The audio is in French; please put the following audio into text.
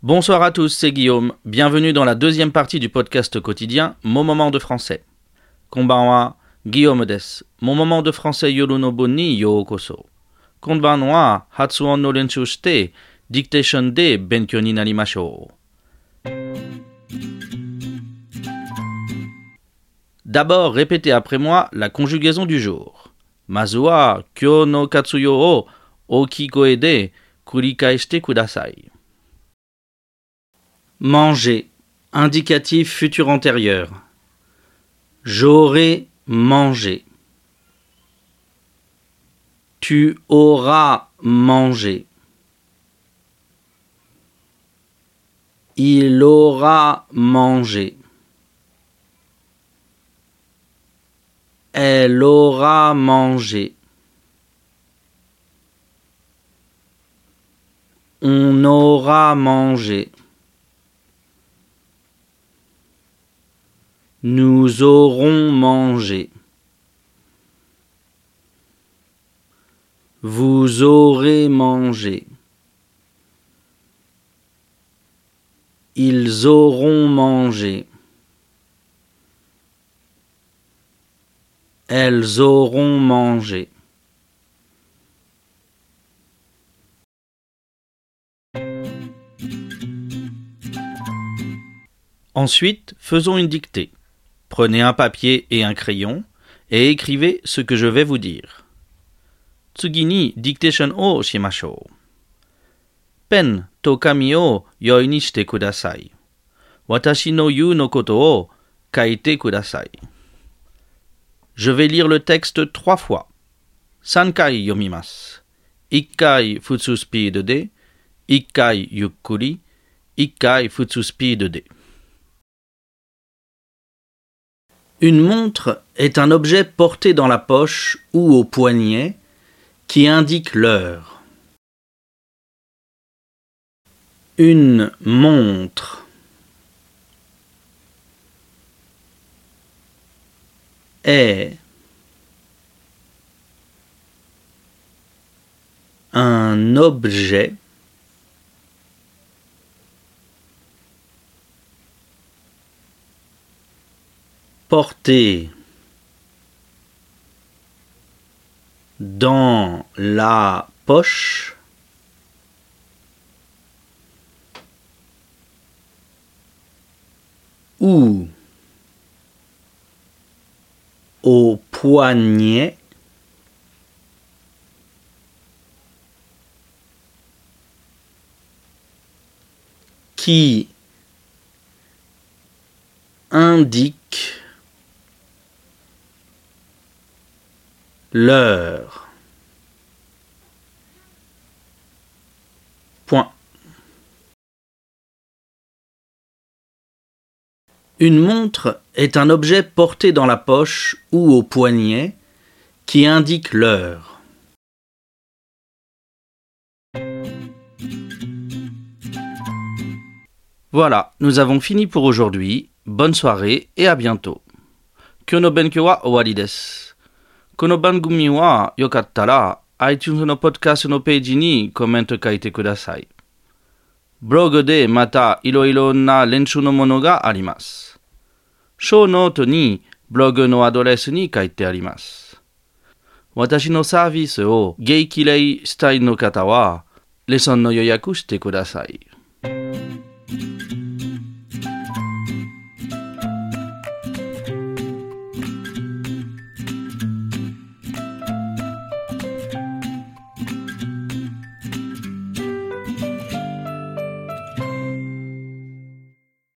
Bonsoir à tous, c'est Guillaume. Bienvenue dans la deuxième partie du podcast quotidien Mon moment de français. Konbanwa, Guillaume desu. Mon moment de français Yorunobu ni youkoso. Konbanwa, Hatsuon no lenshu shite, dictation de benkyou ni narimashou. D'abord, répétez après moi la conjugaison du jour. Mazu wa kyou no katsuyo o okikoe de kurikaeshite kudasai. Manger, indicatif futur antérieur. J'aurai mangé. Tu auras mangé. Il aura mangé. Elle aura mangé. On aura mangé. Nous aurons mangé. Vous aurez mangé. Ils auront mangé. Elles auront mangé. Ensuite, faisons une dictée. Prenez un papier et un crayon et écrivez ce que je vais vous dire. Tsugi ni dictation o shimashou. Pen to kami o yoi ni shite kudasai. Watashi no yu no koto o kaite kudasai. Je vais lire le texte 3 fois. 3 kai yomimasu. 1 kai futsu speed de, 1 kai yukkuri, 1 kai futsu speed de. Une montre est un objet porté dans la poche ou au poignet qui indique l'heure. Une montre est un objet porté dans la poche ou au poignet qui indique l'heure. Point. Une montre est un objet porté dans la poche ou au poignet qui indique l'heure. Voilà, nous avons fini pour aujourd'hui. Bonne soirée et à bientôt. Kyou no benkyou wa owari desu. この番組はよかったら iTunes のポッドキャストのページにコメント書いてください。ブログでまたいろいろな練習のものがあります。ショーノートにブログのアドレスに書いてあります。私のサービスを激励したいの方はレッスンの予約してください。